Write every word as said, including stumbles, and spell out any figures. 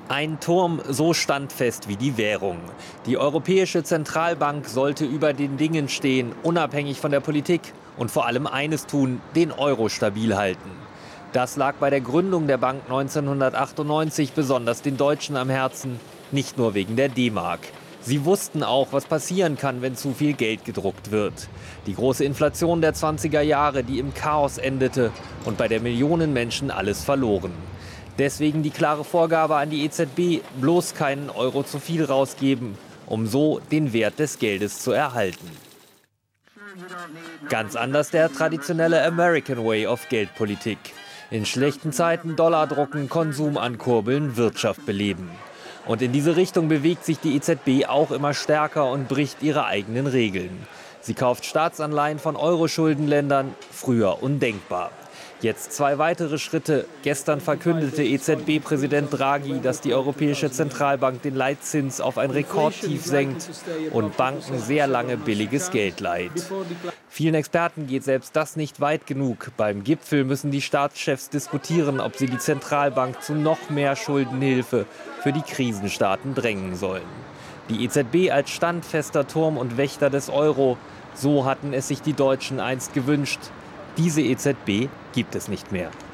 Ein Turm so standfest wie die Währung. Die Europäische Zentralbank sollte über den Dingen stehen, unabhängig von der Politik und vor allem eines tun, den Euro stabil halten. Das lag bei der Gründung der Bank neunzehnhundertachtundneunzig besonders den Deutschen am Herzen, nicht nur wegen der D-Mark. Sie wussten auch, was passieren kann, wenn zu viel Geld gedruckt wird. Die große Inflation der zwanziger Jahre, die im Chaos endete und bei der Millionen Menschen alles verloren. Deswegen die klare Vorgabe an die E Z B, bloß keinen Euro zu viel rausgeben, um so den Wert des Geldes zu erhalten. Ganz anders der traditionelle American Way of Geldpolitik. In schlechten Zeiten Dollar drucken, Konsum ankurbeln, Wirtschaft beleben. Und in diese Richtung bewegt sich die E Z B auch immer stärker und bricht ihre eigenen Regeln. Sie kauft Staatsanleihen von Euro-Schuldenländern, früher undenkbar. Jetzt zwei weitere Schritte. Gestern verkündete E Z B-Präsident Draghi, dass die Europäische Zentralbank den Leitzins auf ein Rekordtief senkt und Banken sehr lange billiges Geld leiht. Vielen Experten geht selbst das nicht weit genug. Beim Gipfel müssen die Staatschefs diskutieren, ob sie die Zentralbank zu noch mehr Schuldenhilfe für die Krisenstaaten drängen sollen. Die E Z B als standfester Turm und Wächter des Euro, so hatten es sich die Deutschen einst gewünscht. Diese E Z B gibt es nicht mehr.